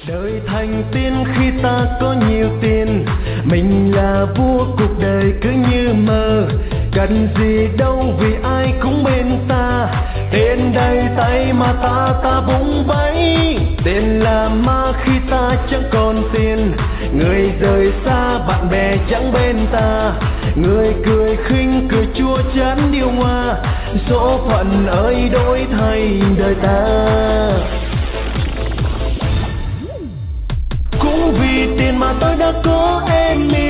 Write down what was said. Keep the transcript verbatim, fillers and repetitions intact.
Đời thành tiên khi ta có nhiều tiền, mình là vua cuộc đời cứ như mơ. Cần gì đâu vì ai cũng bên ta, tiền đầy tay mà ta ta vung vẫy. Tiền là ma khi ta chẳng còn tiền, người rời xa bạn bè chẳng bên ta. Người cười khinh cười chua chán điêu ngoa, số phận ơi đổi thay đời ta. Cũng vì tiền mà tôi đã có em.